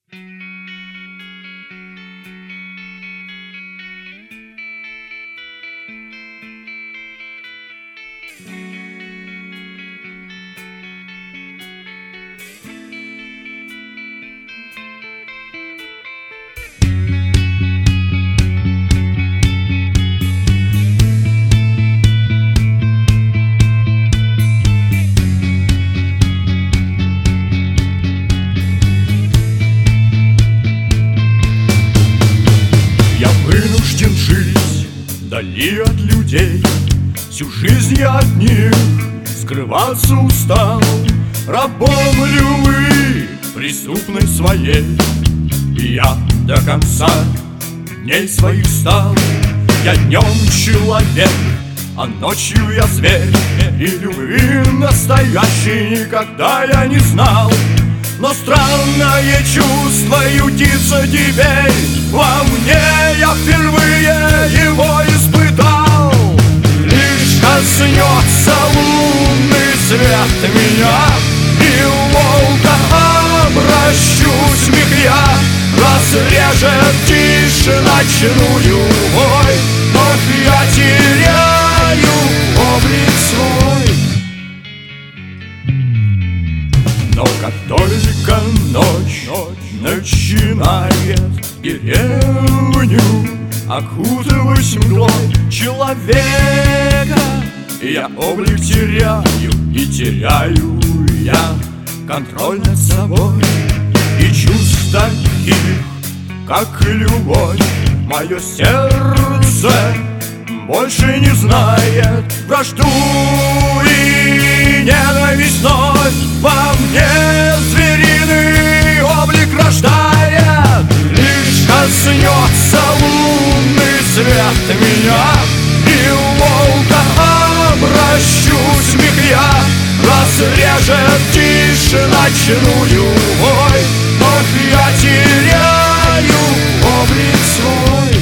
Вдали от людей, всю жизнь я от них скрываться устал. Рабом любви преступной своей и я до конца дней своих стал. Я днем человек, а ночью я зверь, и любви настоящей никогда я не знал. Но странное чувство ютится теперь во мне, я впервые его испытал. Лишь коснется лунный свет меня, и волка обращу смех я. Разрежет тишь ночную вой, вновь я теряю облик свой. Но как только ночь начинает деревню окутывать мглой человека, я облик теряю, и теряю я контроль над собой. И чувств таких, как и любовь, мое сердце больше не знает. Вражду и ненависть вновь во мне звериный облик рождает. Лишь коснется лунный свет меня, и волка обращу смех я. Разрежет тишь ночную вой, вновь я теряю облик свой.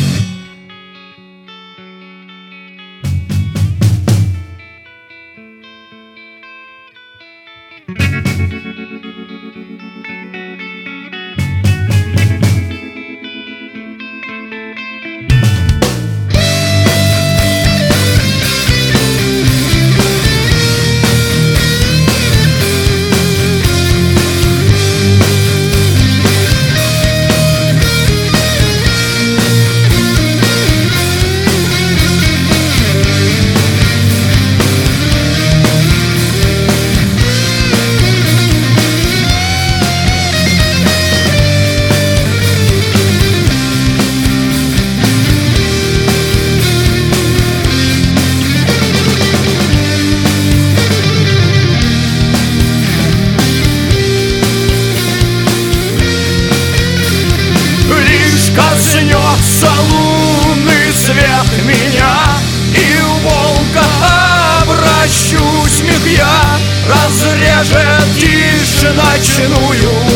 Коснется лунный свет меня, и волка обращу смех я. Разрежет тишь ночную